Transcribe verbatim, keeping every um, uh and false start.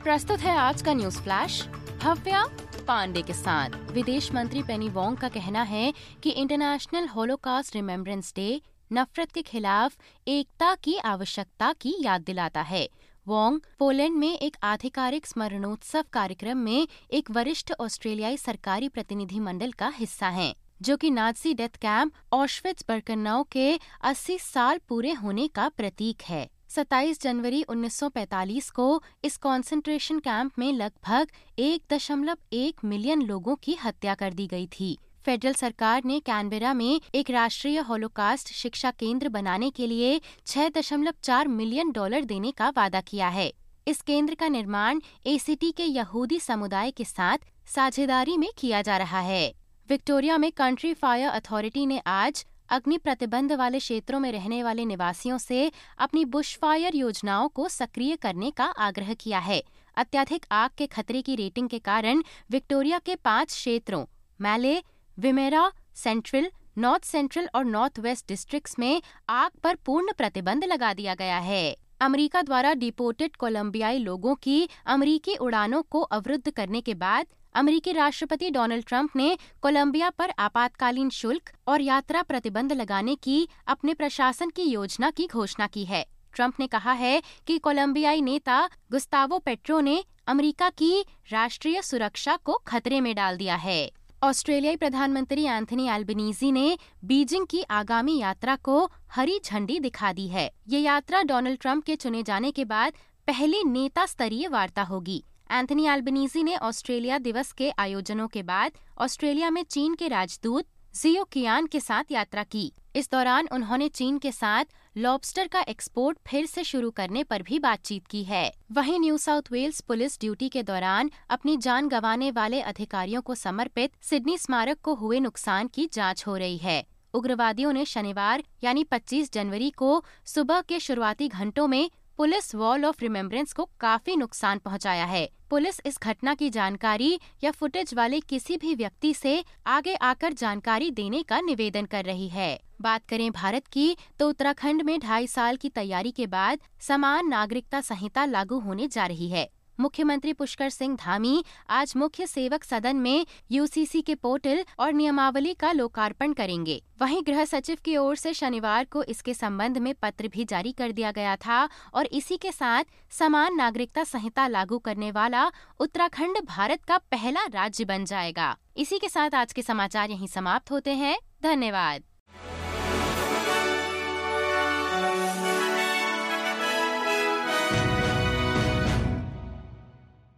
प्रस्तुत है आज का न्यूज फ्लैश भव्या पांडे के साथ। विदेश मंत्री पेनी वोंग का कहना है कि इंटरनेशनल होलोकॉस्ट रिमेम्बरेंस डे नफरत के खिलाफ एकता की आवश्यकता की याद दिलाता है। वोंग पोलैंड में एक आधिकारिक स्मरणोत्सव कार्यक्रम में एक वरिष्ठ ऑस्ट्रेलियाई सरकारी प्रतिनिधि मंडल का हिस्सा हैं, जो कि Nazi death camp Auschwitz Birkenau के अस्सी साल पूरे होने का प्रतीक है। सत्ताईस जनवरी उन्नीस सौ पैंतालीस को इस कॉन्सेंट्रेशन कैंप में लगभग एक दशमलव एक मिलियन लोगों की हत्या कर दी गई थी। फेडरल सरकार ने कैनबेरा में एक राष्ट्रीय होलोकॉस्ट शिक्षा केंद्र बनाने के लिए छह दशमलव चार मिलियन डॉलर देने का वादा किया है। इस केंद्र का निर्माण एसीटी के यहूदी समुदाय के साथ साझेदारी में किया जा रहा है। विक्टोरिया में कंट्री फायर अथॉरिटी ने आज अग्नि प्रतिबंध वाले क्षेत्रों में रहने वाले निवासियों से अपनी बुशफायर योजनाओं को सक्रिय करने का आग्रह किया है। अत्यधिक आग के खतरे की रेटिंग के कारण विक्टोरिया के पांच क्षेत्रों Mallee, Wimmera, Central, North Central और नॉर्थ वेस्ट डिस्ट्रिक्ट्स में आग पर पूर्ण प्रतिबंध लगा दिया गया है। अमेरिका द्वारा डिपोर्टेड कोलंबियाई लोगों की अमेरिकी उड़ानों को अवरुद्ध करने के बाद अमेरिकी राष्ट्रपति डोनाल्ड ट्रंप ने कोलंबिया पर आपातकालीन शुल्क और यात्रा प्रतिबंध लगाने की अपने प्रशासन की योजना की घोषणा की है। ट्रंप ने कहा है कि कोलंबियाई नेता गुस्तावो पेट्रो ने अमेरिका की राष्ट्रीय सुरक्षा को खतरे में डाल दिया है। ऑस्ट्रेलियाई प्रधानमंत्री एंथनी एल्बनीजी ने बीजिंग की आगामी यात्रा को हरी झंडी दिखा दी है। ये यात्रा डोनाल्ड ट्रंप के चुने जाने के बाद पहली नेता स्तरीय वार्ता होगी। एंथनी एल्बनीजी ने ऑस्ट्रेलिया दिवस के आयोजनों के बाद ऑस्ट्रेलिया में चीन के राजदूत जियो कियान के साथ यात्रा की। इस दौरान उन्होंने चीन के साथ लॉबस्टर का एक्सपोर्ट फिर से शुरू करने पर भी बातचीत की है। वहीं New South Wales police duty के दौरान अपनी जान गंवाने वाले अधिकारियों को समर्पित सिडनी स्मारक को हुए नुकसान की जांच हो रही है। उग्रवादियों ने शनिवार यानी पच्चीस जनवरी को सुबह के शुरुआती घंटों में पुलिस वॉल ऑफ रिमेम्बरेंस को काफी नुकसान पहुंचाया है। पुलिस इस घटना की जानकारी या फुटेज वाले किसी भी व्यक्ति से आगे आकर जानकारी देने का निवेदन कर रही है। बात करें भारत की, तो उत्तराखंड में ढाई साल की तैयारी के बाद समान नागरिकता संहिता लागू होने जा रही है। मुख्यमंत्री पुष्कर सिंह धामी आज मुख्य सेवक सदन में यूसीसी के पोर्टल और नियमावली का लोकार्पण करेंगे। वहीं गृह सचिव की ओर से शनिवार को इसके संबंध में पत्र भी जारी कर दिया गया था और इसी के साथ समान नागरिकता संहिता लागू करने वाला उत्तराखंड भारत का पहला राज्य बन जाएगा। इसी के साथ आज के समाचार यहीं समाप्त होते हैं। धन्यवाद।